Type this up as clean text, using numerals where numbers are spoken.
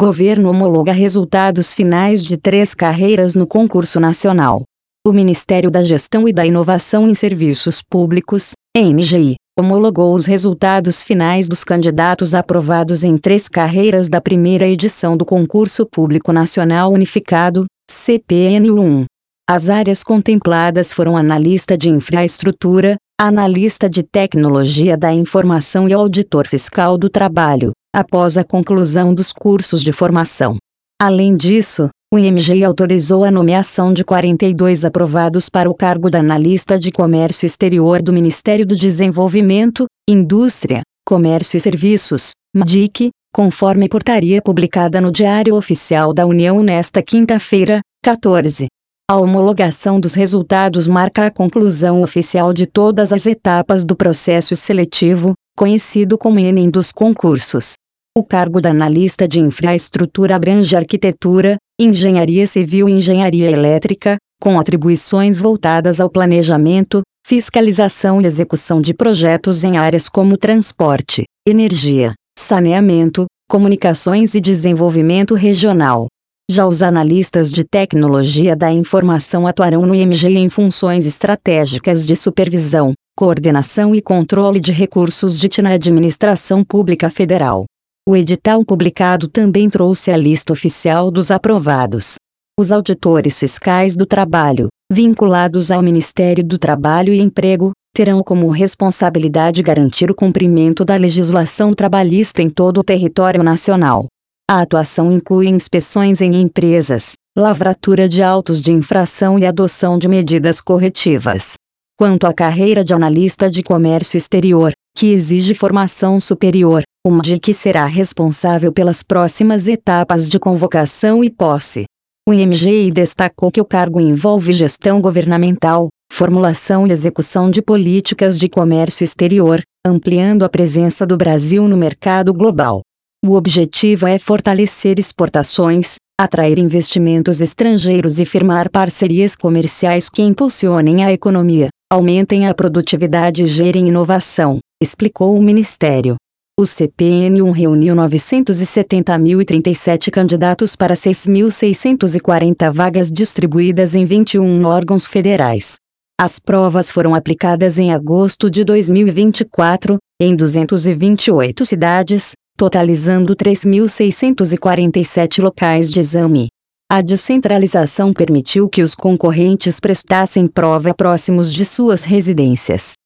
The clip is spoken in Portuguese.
Governo homologa resultados finais de 3 carreiras no concurso nacional. O Ministério da Gestão e da Inovação em Serviços Públicos, MGI, homologou os resultados finais dos candidatos aprovados em 3 carreiras da primeira edição do Concurso Público Nacional Unificado, CPNU-1. As áreas contempladas foram analista de infraestrutura, analista de tecnologia da informação e auditor fiscal do trabalho, após a conclusão dos cursos de formação. Além disso, o MGI autorizou a nomeação de 42 aprovados para o cargo de analista de comércio exterior do Ministério do Desenvolvimento, Indústria, Comércio e Serviços, MDIC, conforme portaria publicada no Diário Oficial da União nesta quinta-feira, 14. A homologação dos resultados marca a conclusão oficial de todas as etapas do processo seletivo, conhecido como Enem dos concursos. O cargo de analista de infraestrutura abrange arquitetura, engenharia civil e engenharia elétrica, com atribuições voltadas ao planejamento, fiscalização e execução de projetos em áreas como transporte, energia, saneamento, comunicações e desenvolvimento regional. Já os analistas de tecnologia da informação atuarão no MGI em funções estratégicas de supervisão, coordenação e controle de recursos na administração pública federal. O edital publicado também trouxe a lista oficial dos aprovados. Os auditores fiscais do trabalho, vinculados ao Ministério do Trabalho e Emprego, terão como responsabilidade garantir o cumprimento da legislação trabalhista em todo o território nacional. A atuação inclui inspeções em empresas, lavratura de autos de infração e adoção de medidas corretivas. Quanto à carreira de analista de comércio exterior, que exige formação superior, o MDIC será responsável pelas próximas etapas de convocação e posse. O MGI destacou que o cargo envolve gestão governamental, formulação e execução de políticas de comércio exterior, ampliando a presença do Brasil no mercado global. O objetivo é fortalecer exportações, atrair investimentos estrangeiros e firmar parcerias comerciais que impulsionem a economia, aumentem a produtividade e gerem inovação, explicou o Ministério. O CPNU reuniu 970.037 candidatos para 6.640 vagas distribuídas em 21 órgãos federais. As provas foram aplicadas em agosto de 2024, em 228 cidades, totalizando 3.647 locais de exame. A descentralização permitiu que os concorrentes prestassem prova próximos de suas residências.